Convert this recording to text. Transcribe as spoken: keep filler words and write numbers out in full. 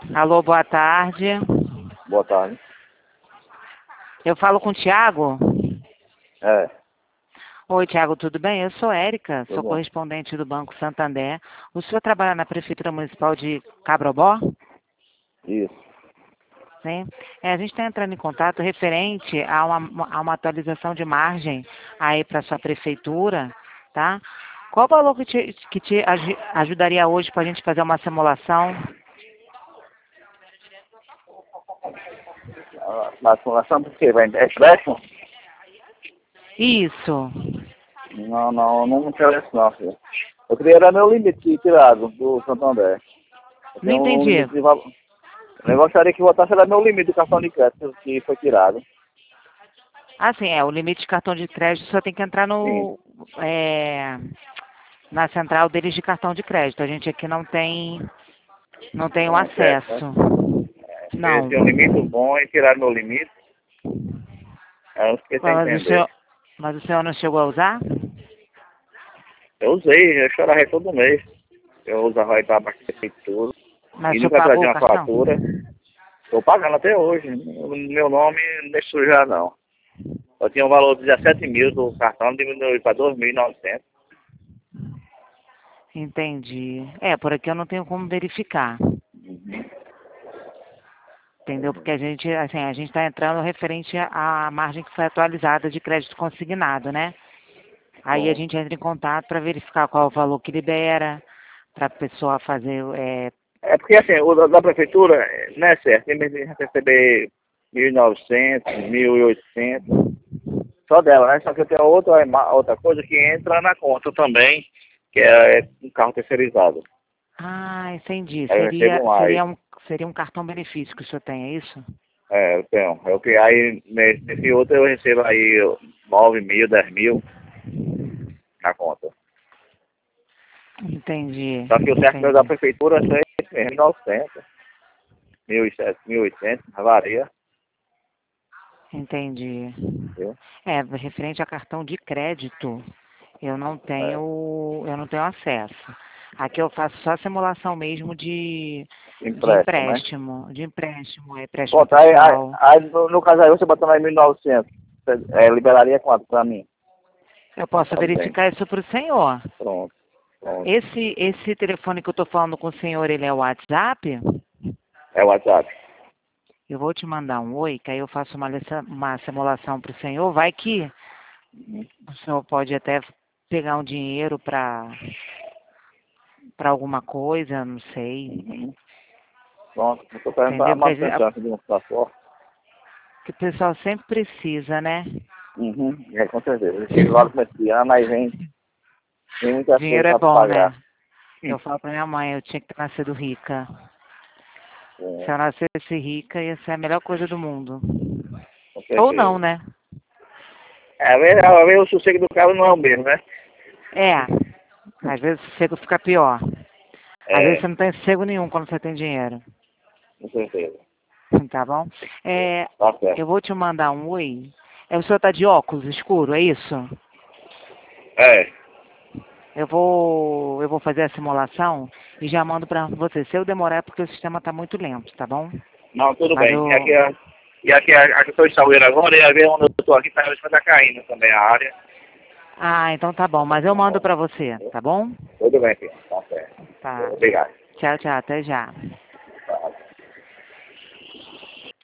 Alô, boa tarde. Boa tarde. Eu falo com o Thiago? É, Oi, Thiago, tudo bem? Eu sou Érica, tudo sou bom. correspondente do Banco Santander. O senhor trabalha na Prefeitura Municipal de Cabrobó? Isso. Sim. É, a gente está entrando em contato referente a uma, a uma atualização de margem aí para sua prefeitura, tá? Qual o valor que te, que te aju- ajudaria hoje para a gente fazer uma simulação? Ah, mas com relação por quê? Vai é empréstimo? Isso. Não, não, não me interessa não, filho. Eu queria era meu limite tirado do Santander. Eu Não tenho um entendi. limite de valor. Eu gostaria que votasse era meu limite do cartão de crédito que foi tirado. Ah, sim, é, o limite de cartão de crédito só tem que entrar Sim. no, é, na central deles de cartão de crédito. A gente aqui não tem, não tem o Não acesso, né? acesso. Eu Não. tinha um limite bom e tiraram meu limite. Aí eu fiquei sem Mas o senhor, entender. mas o senhor não chegou a usar? Eu usei, eu chorava todo mês. Eu usava aí para abastecer tudo. Mas E o senhor nunca pagou trazia o uma cartão? fatura. Estou pagando até hoje. O meu nome não deixa sujar, não. Eu tinha um valor de dezessete mil do cartão, diminuiu para dois mil e novecentos. Entendi. É, por aqui eu não tenho como verificar. Entendeu? Porque a gente, assim, a gente está entrando referente à margem que foi atualizada de crédito consignado, né? Aí a Bom, gente entra em contato para verificar qual é o valor que libera, para a pessoa fazer. É... é porque assim, o da, da prefeitura não é certo. Tem mesmo que receber mil e novecentos, mil e oitocentos. Só dela, né? Só que eu tenho outra, outra coisa que entra na conta também, que é um carro terceirizado. Ah, entendi. Aí eu Seria, recebo mais. seria, um, seria um cartão benefício que o senhor tem, é isso? É, eu tenho. Eu, que- aí nesse, nesse outro eu recebo aí nove mil, dez mil na conta. Entendi, Só que o certo meu da entendi, prefeitura é esse mesmo, mil e novecentos, mil e setecentos, mil e oitocentos, varia, entendi. viu? É, referente a cartão de crédito, eu não É, tenho, eu não tenho acesso. Aqui eu faço só simulação mesmo de, de empréstimo, né? empréstimo, de empréstimo, é empréstimo Pronto, aí, aí, pessoal. aí no, no caso aí você botando aí mil e novecentos, você, é, liberaria quanto pra mim? Eu posso Tá bem, verificar isso para o senhor. pronto, pronto. Esse, esse telefone que eu estou falando com o senhor, ele é o WhatsApp? É o WhatsApp. Eu vou te mandar um oi, que aí eu faço uma, liça- uma simulação para o senhor. Vai que Uhum. o senhor pode até pegar um dinheiro para para alguma coisa, não sei. Uhum. Pronto, eu tô perguntando a Entendeu? Porque a gente- manutenção aqui de um transporte. que o pessoal sempre precisa, né? Uhum, é, com certeza. Chega lá no começo de ano, aí vem, vem muitas coisas Dinheiro é pra bom, né? pagar. Eu Hum. falo pra minha mãe, eu tinha que ter nascido rica. Se É, eu nascesse rica, ia ser a melhor coisa do mundo. com Ou não, certeza. né? É, às vezes, às vezes o sossego do carro não é o mesmo, né? É, às vezes o sossego fica pior. Às vezes É, você não tem sossego nenhum quando você tem dinheiro. com certeza. Tá bom? É, Tá certo. eu vou te mandar um oi. É, o senhor tá de óculos escuro, é isso? É, Eu vou, eu vou fazer a simulação e já mando pra você. Se eu demorar é porque o sistema tá muito lento, tá bom? não, tudo Mas bem. E aqui, eu, é- e aqui é- aqui eu estou instalando agora, e a ver onde eu estou aqui, tá, tá caindo também a área. ah, então tá bom, mas eu Tá mando bom. pra você, tá bom? Tudo bem, filho. Tá certo. Tá. Obrigado. Tchau, tchau, até já.